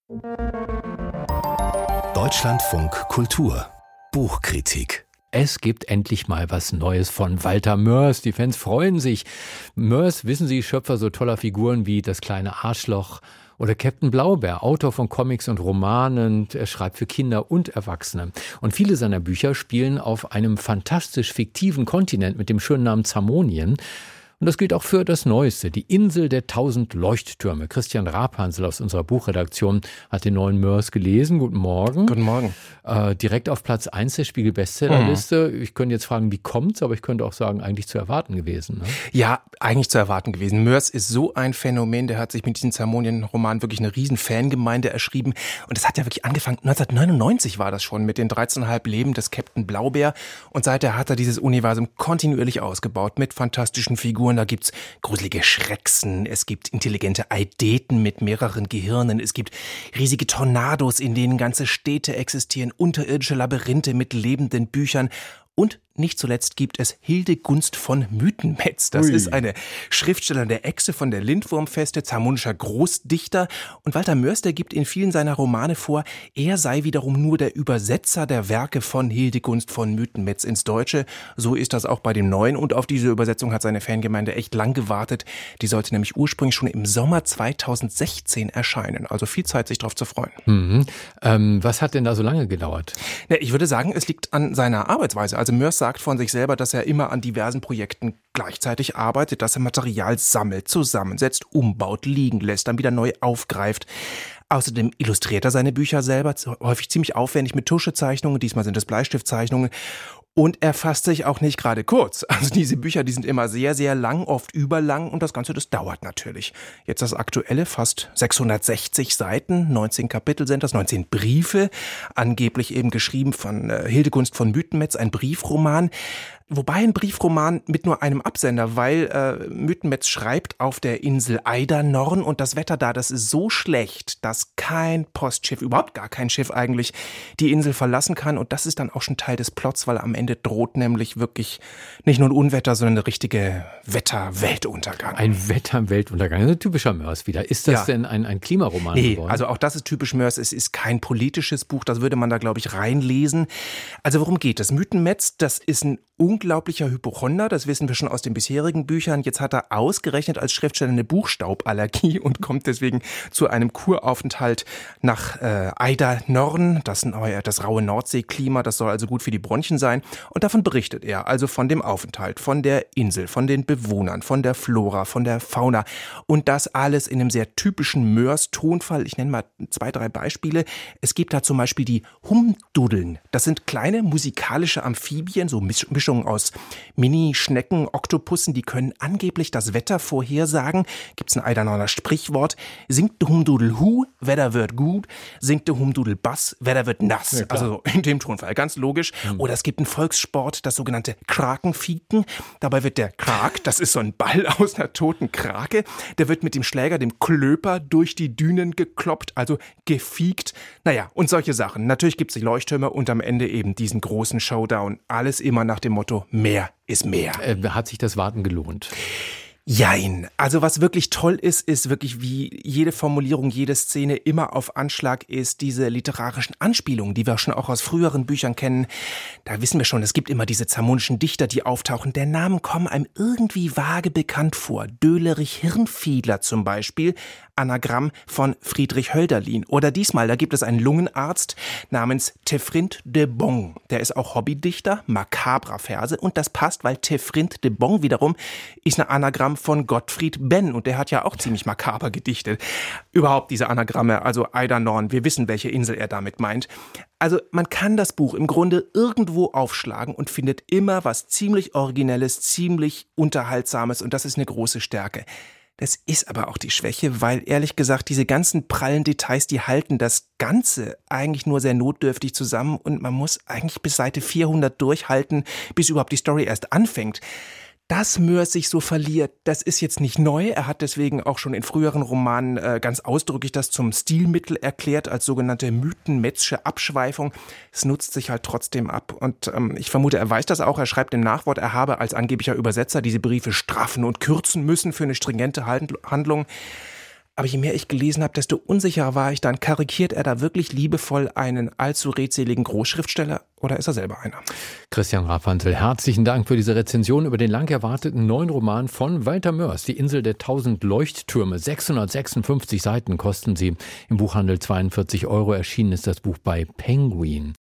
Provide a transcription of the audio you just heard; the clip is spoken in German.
Deutschlandfunk Kultur Buchkritik. Es gibt endlich mal was Neues von Walter Mörs. Die Fans freuen sich. Mörs, wissen Sie, Schöpfer so toller Figuren wie Das kleine Arschloch oder Captain Blaubeer, Autor von Comics und Romanen. Er schreibt für Kinder und Erwachsene. Und viele seiner Bücher spielen auf einem fantastisch fiktiven Kontinent mit dem schönen Namen Zamonien. Und das gilt auch für das Neueste, die Insel der 1000 Leuchttürme. Christian Rapansel aus unserer Buchredaktion hat den neuen Mörs gelesen. Guten Morgen. Guten Morgen. Direkt auf Platz 1 der Spiegel-Bestsellerliste. Ich könnte jetzt fragen, wie kommt's? Aber ich könnte auch sagen, eigentlich zu erwarten gewesen. Ne? Ja, eigentlich zu erwarten gewesen. Mörs ist so ein Phänomen, der hat sich mit diesem Zamonien-Roman wirklich eine riesen Fangemeinde erschrieben. Und es hat ja wirklich angefangen, 1999 war das schon, mit den 13,5 Leben des Captain Blaubeer. Und seither hat er dieses Universum kontinuierlich ausgebaut mit fantastischen Figuren. Da gibt's gruselige Schrecksen, es gibt intelligente Eideten mit mehreren Gehirnen, es gibt riesige Tornados, in denen ganze Städte existieren, unterirdische Labyrinthe mit lebenden Büchern. Und nicht zuletzt gibt es Hildegunst von Mythenmetz. Das ist eine Schriftstellerin der Echse von der Lindwurmfeste, zamonischer Großdichter. Und Walter Mörs, der gibt in vielen seiner Romane vor, er sei wiederum nur der Übersetzer der Werke von Hildegunst von Mythenmetz ins Deutsche. So ist das auch bei dem Neuen. Und auf diese Übersetzung hat seine Fangemeinde echt lang gewartet. Die sollte nämlich ursprünglich schon im Sommer 2016 erscheinen. Also viel Zeit, sich darauf zu freuen. Mhm. Was hat denn da so lange gedauert? Ja, ich würde sagen, es liegt an seiner Arbeitsweise. Also Mörs sagt von sich selber, dass er immer an diversen Projekten gleichzeitig arbeitet, dass er Material sammelt, zusammensetzt, umbaut, liegen lässt, dann wieder neu aufgreift. Außerdem illustriert er seine Bücher selber, häufig ziemlich aufwendig mit Tuschezeichnungen, diesmal sind es Bleistiftzeichnungen. Und er fasst sich auch nicht gerade kurz. Also diese Bücher, die sind immer sehr, sehr lang, oft überlang und das Ganze, das dauert natürlich. Jetzt das aktuelle, fast 660 Seiten, 19 Kapitel sind das, 19 Briefe, angeblich eben geschrieben von Hildegunst von Mythenmetz, ein Briefroman. Wobei ein Briefroman mit nur einem Absender, weil Mythenmetz schreibt auf der Insel Eidernorn und das Wetter da, das ist so schlecht, dass kein Postschiff, überhaupt gar kein Schiff eigentlich, die Insel verlassen kann. Und das ist dann auch schon Teil des Plots, weil am Ende droht nämlich wirklich nicht nur ein Unwetter, sondern eine richtige Wetter-Weltuntergang. Ein Wetter-Weltuntergang, ein typischer Mörs wieder. Ist das denn ein Klimaroman geworden? Also auch das ist typisch Mörs. Es ist kein politisches Buch, das würde man da, glaube ich, reinlesen. Also worum geht es? Mythenmetz, das ist ein unglaublicher Hypochonder, das wissen wir schon aus den bisherigen Büchern. Jetzt hat er ausgerechnet als Schriftsteller eine Buchstauballergie und kommt deswegen zu einem Kuraufenthalt nach Eidernorn, das raue Nordseeklima, das soll also gut für die Bronchien sein. Und davon berichtet er, also von dem Aufenthalt, von der Insel, von den Bewohnern, von der Flora, von der Fauna. Und das alles in einem sehr typischen Mörs-Tonfall. Ich nenne mal 2, 3 Beispiele. Es gibt da zum Beispiel die Humdudeln. Das sind kleine musikalische Amphibien, so Mischungen aus Mini-Schnecken, Oktopussen, die können angeblich das Wetter vorhersagen. Gibt's ein Eidernorner Sprichwort. Singt de Humdudel hu, Wetter wird gut. Singt de Humdudel bass, Wetter wird nass. Ja, also in dem Tonfall, ganz logisch. Oder es gibt einen Volkssport, das sogenannte Krakenfieken. Dabei wird der Krak, das ist so ein Ball aus einer toten Krake, der wird mit dem Schläger, dem Klöper, durch die Dünen gekloppt, also gefiegt. Naja, und solche Sachen. Natürlich gibt's die Leuchttürme und am Ende eben diesen großen Showdown. Alles immer nach dem Motto, mehr ist mehr. Hat sich das Warten gelohnt? Jein. Also was wirklich toll ist, ist wirklich, wie jede Formulierung, jede Szene immer auf Anschlag ist, diese literarischen Anspielungen, die wir schon auch aus früheren Büchern kennen. Da wissen wir schon, es gibt immer diese zamonischen Dichter, die auftauchen. Der Namen kommen einem irgendwie vage bekannt vor. Dölerich Hirnfiedler zum Beispiel, Anagramm von Friedrich Hölderlin. Oder diesmal, da gibt es einen Lungenarzt namens Tefrint de Bong. Der ist auch Hobbydichter, makabrer Verse. Und das passt, weil Tefrint de Bong wiederum ist ein Anagramm von Gottfried Benn. Und der hat ja auch ziemlich makaber gedichtet. Überhaupt diese Anagramme, also Eidernorn, wir wissen, welche Insel er damit meint. Also man kann das Buch im Grunde irgendwo aufschlagen und findet immer was ziemlich Originelles, ziemlich Unterhaltsames. Und das ist eine große Stärke. Das ist aber auch die Schwäche, weil ehrlich gesagt diese ganzen prallen Details, die halten das Ganze eigentlich nur sehr notdürftig zusammen und man muss eigentlich bis Seite 400 durchhalten, bis überhaupt die Story erst anfängt. Dass Mörs sich so verliert, das ist jetzt nicht neu. Er hat deswegen auch schon in früheren Romanen ganz ausdrücklich das zum Stilmittel erklärt, als sogenannte mythenmetzsche Abschweifung. Es nutzt sich halt trotzdem ab. Und ich vermute, er weiß das auch. Er schreibt im Nachwort, er habe als angeblicher Übersetzer diese Briefe straffen und kürzen müssen für eine stringente Handlung. Aber je mehr ich gelesen habe, desto unsicherer war ich dann. Karikiert er da wirklich liebevoll einen allzu redseligen Großschriftsteller oder ist er selber einer? Christian Rafantel, herzlichen Dank für diese Rezension über den lang erwarteten neuen Roman von Walter Mörs, Die Insel der 1000 Leuchttürme. 656 Seiten kosten sie. Im Buchhandel 42 €. Erschienen ist das Buch bei Penguin.